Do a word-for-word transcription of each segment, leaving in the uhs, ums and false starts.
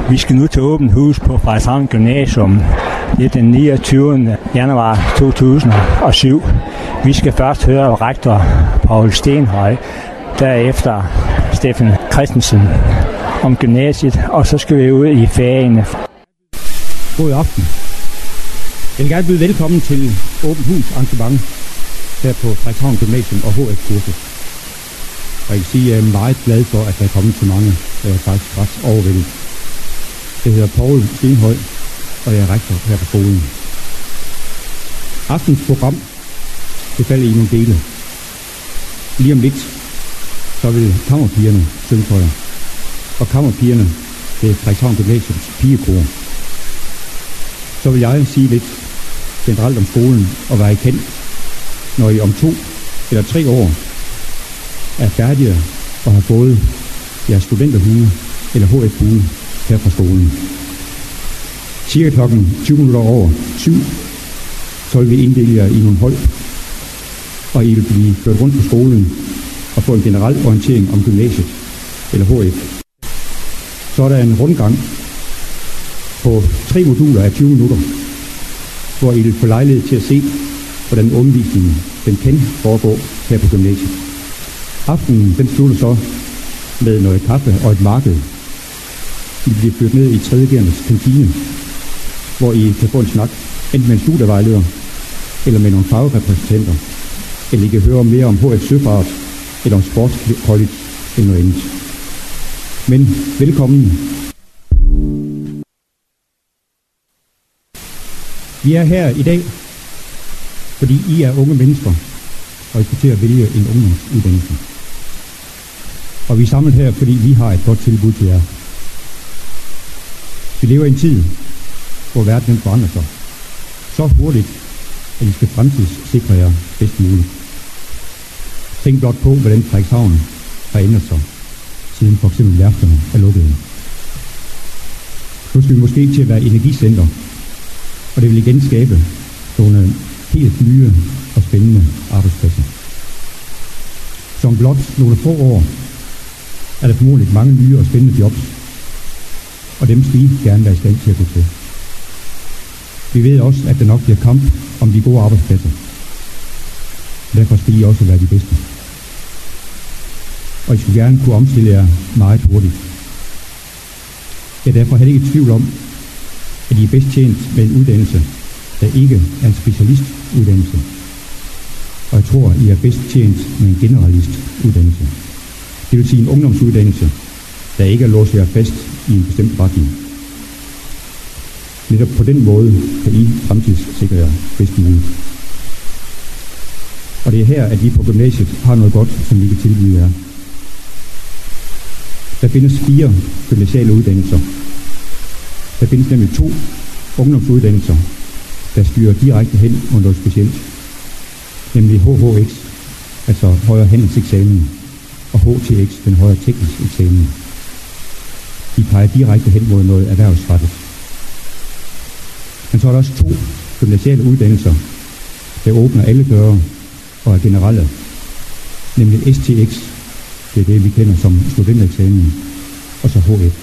Vi skal nu til åbent hus på Frederikshavn Gymnasium. Det er den niogtyvende januar to tusind og syv. Vi skal først høre rektor Paul Stenhøj, derefter Steffen Christensen om gymnasiet, og så skal vi ud i fagene. God aften. Jeg vil gerne byde velkommen til åbent hus arrangement her på Frederikshavn Gymnasium og H F-kurset. Og jeg kan sige, at jeg er meget glad for, at der er kommet så mange. Jeg er faktisk ret overvældet. Jeg hedder Paul Stenhøj, og jeg er rektor her på skolen. Aftens program, det falder i nogle dele. Lige om lidt, så vil kammerpigerne synge for jer. Og kammerpigerne, det er Frederikshavn Gymnasiums pigekor. Så vil jeg sige lidt generelt om skolen og være I kendt, når I om to eller tre år er færdige og har fået jeres studenterhue eller H F-hue her fra skolen. Cirka klokken tyve minutter over syv, så vil vi inddele jer i nogle hold, og I vil blive ført rundt på skolen og få en generel orientering om gymnasiet eller H F. Så er der en rundgang på tre moduler af tyve minutter, hvor I vil få lejlighed til at se, hvordan undervisningen den kan foregå her på gymnasiet. Aftenen den slutter så med noget kaffe og et marked. I bliver ført ned i tredje G'ernes kantine, hvor I kan få en snak, enten med en studievejleder, eller med nogle fagrepræsentanter, eller I kan høre mere om H F Søfart, eller om sportscollege, eller noget andet. Men velkommen. Vi er her i dag, fordi I er unge mennesker, og I skal til at vælge en ungdomsuddannelse. Og vi er samlet her, fordi vi har et godt tilbud til jer. Vi lever i en tid, hvor verden forandrer sig så hurtigt, at I skal fremtidssikre jer bedst muligt. Tænk blot på, hvordan Frederikshavn har ændret sig, siden for eksempel værfterne er lukkede. Nu skal vi måske til at være energicenter, og det vil igen skabe nogle helt nye og spændende arbejdspladser. Som blot nogle få år er der formodentlig mange nye og spændende jobs, og dem skal I gerne være i stand til at gå til. Vi ved også, at der nok bliver kamp om de gode arbejdspladser. Derfor skal I også være de bedste. Og I skal gerne kunne omstille jer meget hurtigt. Jeg er derfor heller ikke i tvivl om, at I er bedst tjent med en uddannelse, der ikke er en specialistuddannelse. Og jeg tror, I er bedst tjent med en generalistuddannelse. Det vil sige en ungdomsuddannelse, der ikke er låst jer fast i en bestemt retning. Netop på den måde kan I fremtidssikre jer bedst muligt. Og det er her, at vi på gymnasiet har noget godt, som vi kan tilbyde jer. Der findes fire gymnasiale uddannelser. Der findes nemlig to ungdomsuddannelser, der styrer direkte hen mod noget specielt. Nemlig H H X, altså højere handelseksamen, og H T X, den højere teknisk eksamen. De peger direkte hen mod noget erhvervsrettet. Men så er der også to gymnasiale uddannelser, der åbner alle døre og er generelle. Nemlig S T X, det er det vi kender som studentereksamen, og så H F.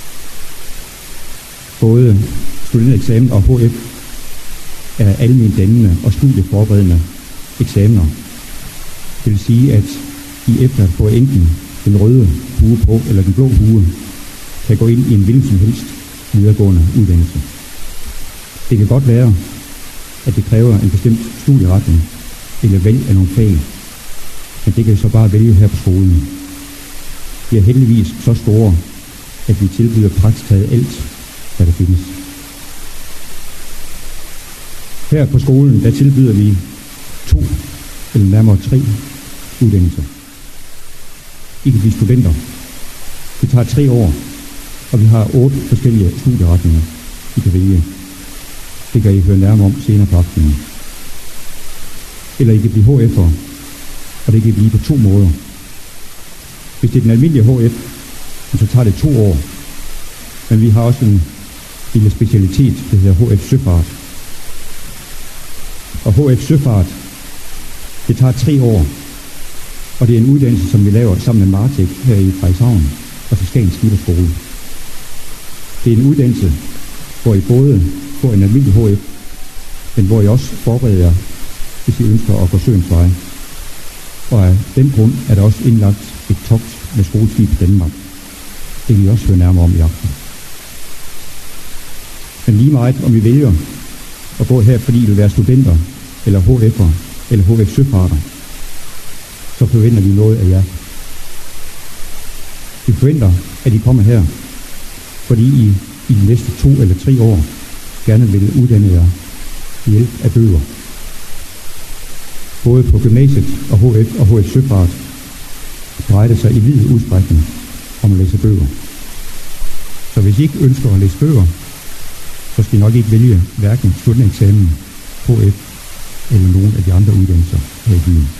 Både studentereksamen og H F er almen dannende og studieforberedende eksamener. Det vil sige, at I efter at få enten den røde hue på eller den blå hue, kan gå ind i en hvilken som helst videregående uddannelse. Det kan godt være, at det kræver en bestemt studieretning eller valg af nogle fag, men det kan I så bare vælge her på skolen. Vi er heldigvis så store, at vi tilbyder praktisk taget alt, hvad der findes. Her på skolen, der tilbyder vi to eller nærmere tre uddannelser. I kan blive studenter. Det tager tre år, og vi har otte forskellige studieretninger, I kan vælge. Det kan I høre nærmere om senere på aftenen. Eller I kan blive H F'ere, og det kan I blive på to måder. Hvis det er den almindelige H F, så tager det to år. Men vi har også en lille specialitet, der hedder H F Søfart. Og H F Søfart, det tager tre år. Og det er en uddannelse, som vi laver sammen med Martek her i Frederikshavn og så Skagen Skipperskole. Det er en uddannelse, hvor I både får en almindelig H F, men hvor I også forbereder jer, hvis I ønsker at gå søens vej. Og af den grund er der også indlagt et togt med skoleskib i Danmark. Det vil I også høre nærmere om i aften. Men lige meget, om I vælger at gå her, fordi I vil være studenter, eller H F'er, eller H F søfarter, så forventer vi noget af jer. Vi forventer, at I kommer her, fordi I i de næste to eller tre år gerne vil uddanne jer ved hjælp af bøger. Både på gymnasiet og H F og H F søfart drejer det sig i vid udstrækning om at læse bøger. Så hvis I ikke ønsker at læse bøger, så skal I nok ikke vælge hverken studentereksamen, H F eller nogen af de andre uddannelser her i byen.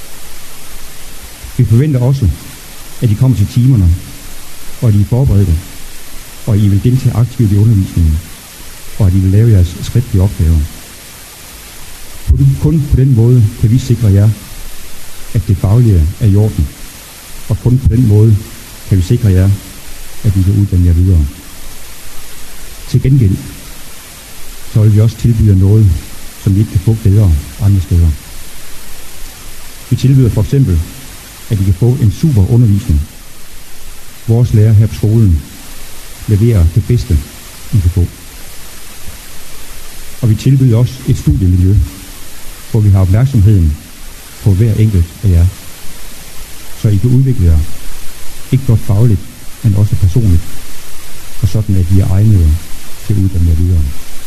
Vi forventer også, at I kommer til timerne, og at I er forberedte, og I vil deltage aktivt i undervisningen, og at I vil lave jeres skriftlige opgaver. Kun på den måde kan vi sikre jer, at det faglige er i orden, og kun på den måde kan vi sikre jer, at I kan uddanne jer videre. Til gengæld, så vil vi også tilbyde noget, som I ikke kan få bedre andre steder. Vi tilbyder for eksempel, at I kan få en super undervisning. Vores lærer her på skolen leverer det bedste, I kan få. Og vi tilbyder også et studiemiljø, hvor vi har opmærksomheden på hver enkelt af jer, så I kan udvikle jer, ikke blot fagligt, men også personligt, og sådan at I er egnede til at uddanne jer videre.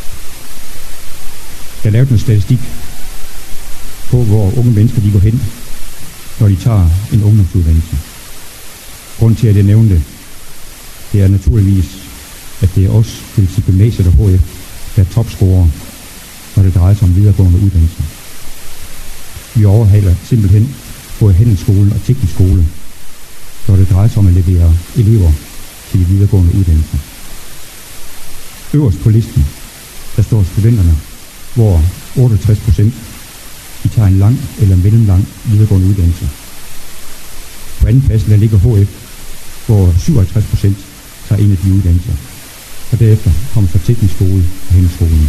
Jeg lavede en statistik på, hvor unge mennesker de går hen, når de tager en ungdomsuddannelse. Grunden til, at jeg nævnte det, det er naturligvis, at det er os, det vil sige gymnasiet og H F, der er topscorer, når det drejer sig om videregående uddannelser. Vi overhaler simpelthen både handelsskole og teknisk skole, når det drejer sig om at levere elever til de videregående uddannelser. Øverst på listen, der står studenterne, hvor otteogtres procent de tager en lang eller mellemlang videregående uddannelse. På anden pladsen der ligger H F, hvor syvoghalvtreds procent tager en af de uddannelser. Og derefter kommer så teknisk skole og handelsskolen.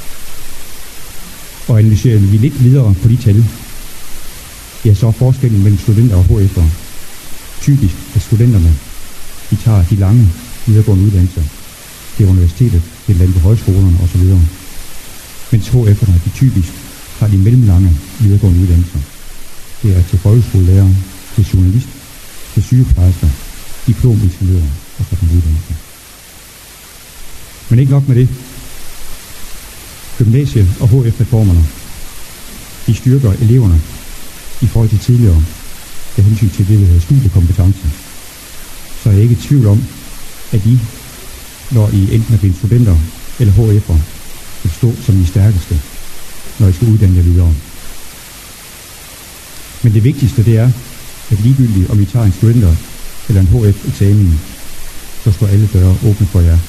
Og analyserer vi lidt videre på de tal, ja, så er forskellen mellem studenter og H F'ere typisk, at studenterne de tager de lange videregående uddannelser til universitetet, til blandt højskolerne osv. Mens H F'erne de typisk har de mellemlange videregående uddannelser. Det er til folkeskolelærer, til journalist, til sygeplejersker, diplomingeniører og sådan uddannelser. Men ikke nok med det. Gymnasie- og H F-reformerne, de styrker eleverne i forhold til tidligere, af hensyn til det, der hedder studiekompetence. Så er jeg ikke i tvivl om, at I, når I enten er blevet studenter eller H F'er, vil stå som de stærkeste, når I skal uddanne jer videre. Men det vigtigste det er, at ligegyldigt om I tager en studenter eller en H F-eksamen, så står alle døre åbne for jer.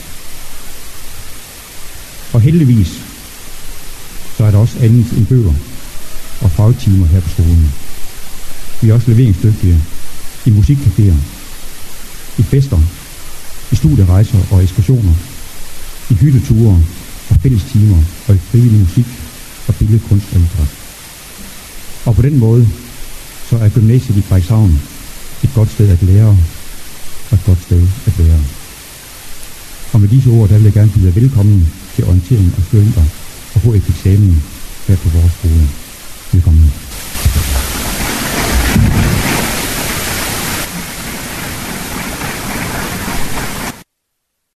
Og heldigvis, så er der også andet end bøger og fagtimer her på skolen. Vi er også leveringsdygtige i musikcaféer, i fester, i studierejser og ekskursioner, i hytteture og fællestimer og i frivillig musik og billedkunst og idræt. Og på den måde, så er gymnasiet i Frederikshavn et godt sted at lære og et godt sted at være. Og med disse ord, der vil jeg gerne byde jer velkommen til orientering af studenter og H F-eksamen her på vores skole. Velkommen.